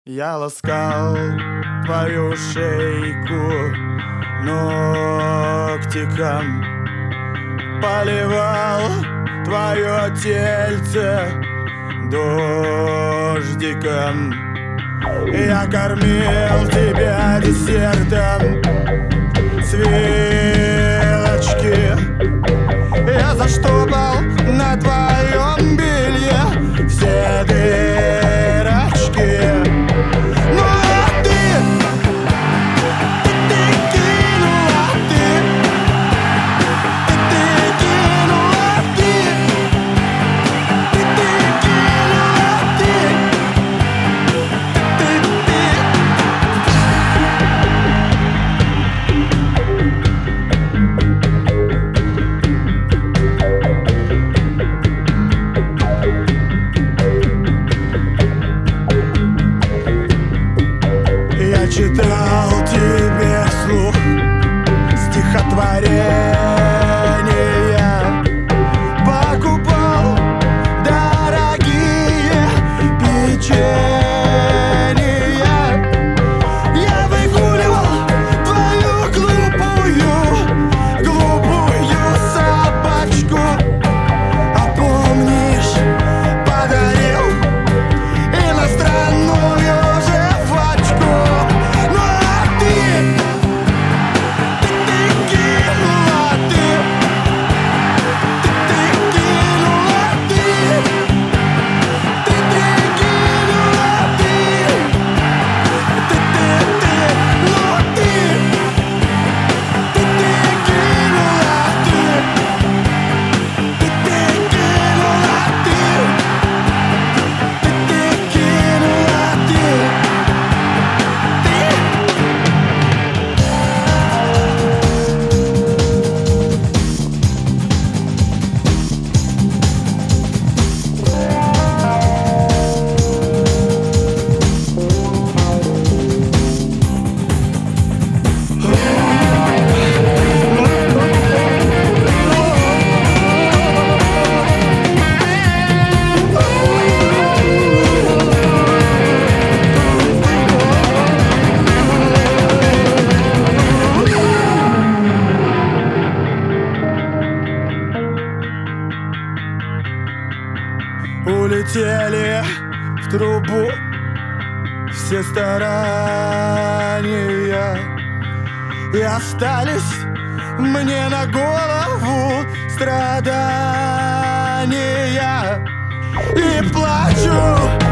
Я ласкал твою шейку ногтиком, поливал твое тельце дождиком. Я кормил тебя десертом с вилочки. Я заштопал на твоем белье все дырочки. Я читал тебе вслух стихотворения, покупал дорогие печенья. Я выгуливал твою глупую собачку. А помнишь, подарил иностранную жвачку. Улетели в трубу все старания, и остались мне на голову страдания. И плачу